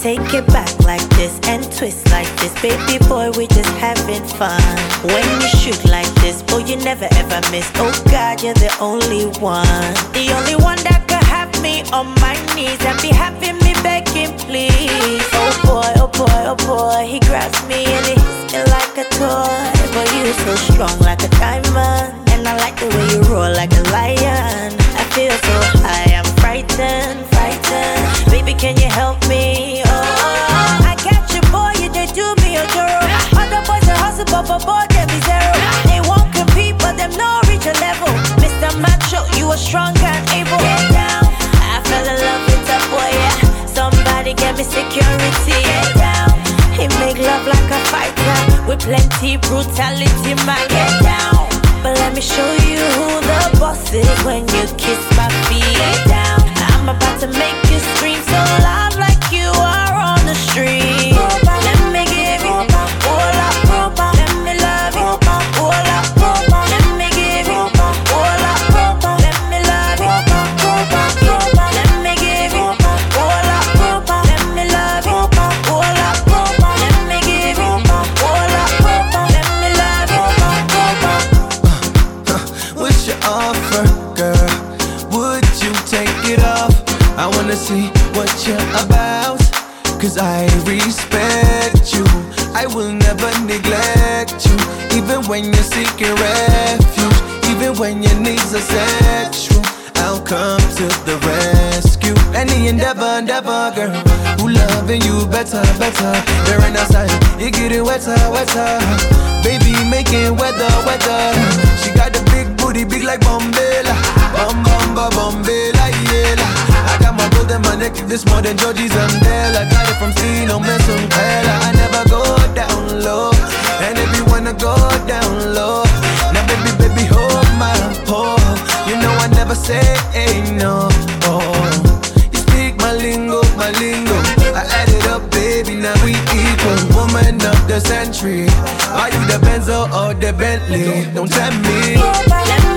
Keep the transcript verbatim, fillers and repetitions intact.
take it back like this and twist like this. Baby boy, we just having fun. When you shoot like this, boy, you never ever miss. Oh God, you're the only one. The only one that could have me on my knees and be having me begging, please. Oh boy, oh boy, oh boy, he grabs me and he hits me like a toy. But you so strong like a diamond, and I like the way you roar like a lion. I feel so high, I'm frightened, frightened. Baby, can you help me? Oh, I catch you, boy, you they do me a joro. Other boys are hustle, but for boy, they be zero. They won't compete, but them no reach a level. Mister Macho, you are strong and able. Get down, I fell in love with that boy, yeah. Somebody get me security. Get down, he make love like a fighter with plenty brutality, man. Get down, but let me show you who the boss is when you kiss my feet. Get down, I'm about to make you scream so loud like you are on the street. Let me give you all up, let me love you all up. Let me give you all up, let me love you let me give you all up, let me love you all up. Let me give you all up, let me love you. What's your offer, girl? Would you take it off? I wanna see what you're about, cause I respect you. I will never neglect you, even when you're seeking refuge, even when your needs are sexual. I'll come to the rescue. Any endeavor, endeavor, girl, who loving you better, better. There ain't outside, you getting wetter, wetter. Baby making weather, weather. She got the big booty, big like Bombela. Bum, bum, bum, Bombela, yeah. I got my gold in my neck, this more than Georgie's and Dell. I got it from Stino, Mesumela. I never go down low, and if you wanna go down low, now baby, baby, hold my pole. You know I never say hey, no. Oh, you speak my lingo, my lingo. I add it up, baby, now we equal. Woman of the century, are you the Benzo or the Bentley? Don't tell me.